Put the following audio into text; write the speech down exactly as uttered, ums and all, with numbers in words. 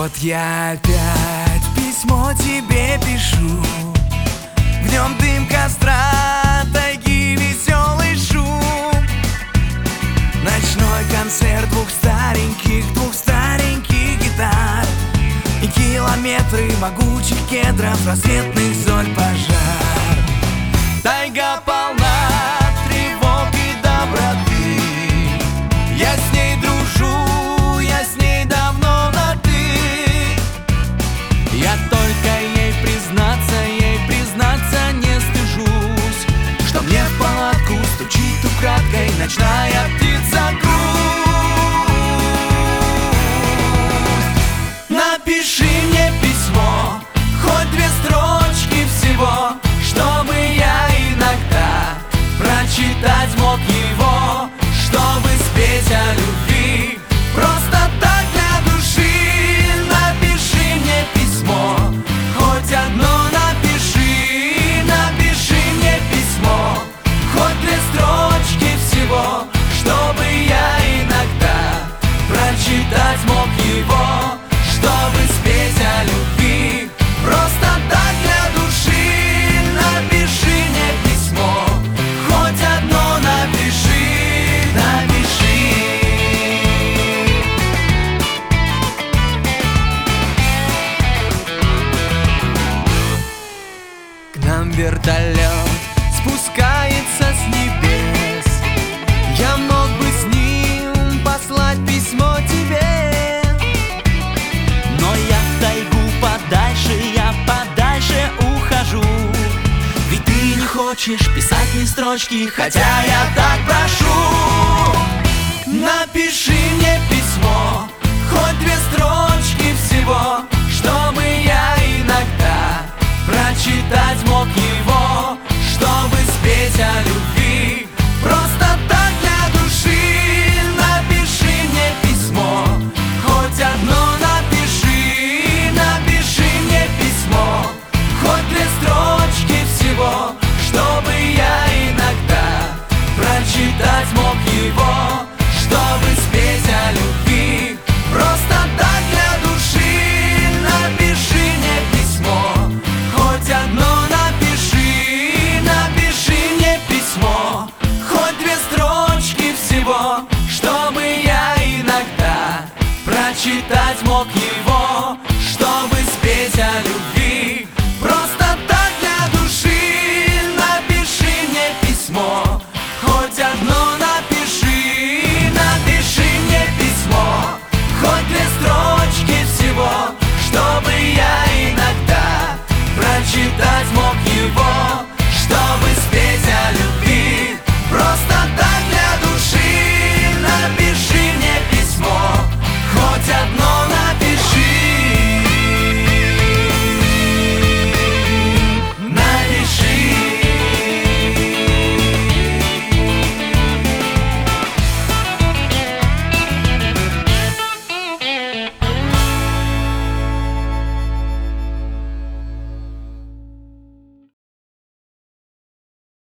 Вот я опять письмо тебе пишу. В нем дым костра, тайги, веселый шум. Ночной концерт двух стареньких, двух стареньких гитар и километры могучих кедров, рассветных зорь, пожар. Тайга полна тревог и доброты. Я с ней дружу, я с ней давно на «ты». Я только ей признаться, ей признаться не стыжусь, что мне в палатку стучит украдкой ночная птица грусть. Напиши мне письмо, хоть две строчки всего, чтобы я иногда прочитать мог его, чтобы спеть о любви просто так для души. Напиши мне письмо, хоть одно напиши. Напиши мне письмо, хоть две строчки всего, чтобы я иногда прочитать мог его, чтобы спеть о любви просто так для души. Напиши мне письмо, хоть одно напиши, напиши. К нам вертолет спускается с небес. Я мог бы с ним послать письмо тебе, но я в тайгу подальше, я подальше ухожу. Ведь ты не хочешь писать ни строчки, хотя я так прошу. Напиши мне письмо, хоть две строчки всего, чтобы я иногда прочитать мог его, чтобы спеть о любви просто так для души. Напиши мне письмо, хоть одно напиши. Напиши мне письмо, хоть две строчки всего, чтобы я иногда прочитать мог его,